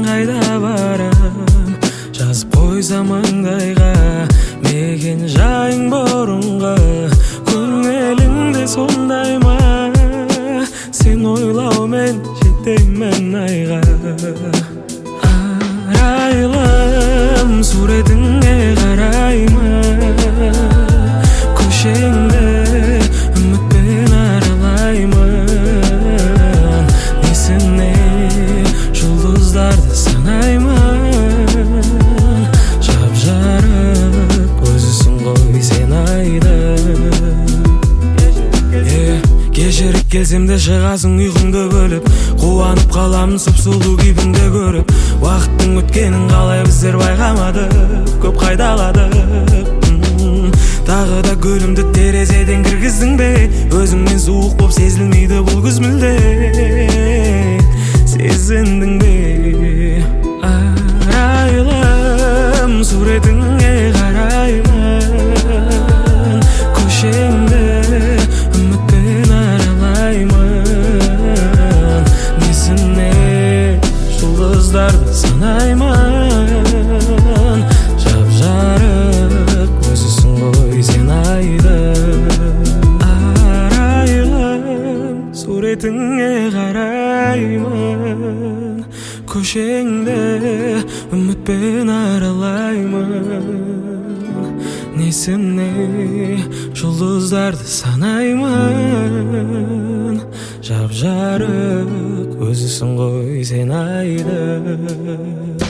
қайда барам, жазып қойсам маңдайға мекен жайың бұрынғы. Көңіліңде сондай ма, сен ойлаумен жетемін айға. Арайлым суретіңе қараймын, көшеңді үмітпен аралаймын. Несіне жұлдыздарды санаймын, жап-жарық өзісің ғой сен айдың. Кешіріп келсем де шығасың ұйқыңды бөліп, қуанып қаламын сұп-сұлу кейпіңді көріп. Уақыттың өткенін қалай біздер байқамадық, көп қайдаладық. Тағы да гүлімді терезеден кіргіздің бе, өзіңнен суық боп сезілмейді бұл күз мүлде. Сезіндің бе? Арайлым суретіңе қараймын, көшеңді үмітпен аралаймын. Несіне жұлдыздарды санаймын, жап-жарық өзісің ғой сен айдың. Арайлым суретіңе қараймын, көшеңді үмітпен аралаймын. Несіне жұлдыздарды санаймын, жап-жарық өзісің ғой сен айдың.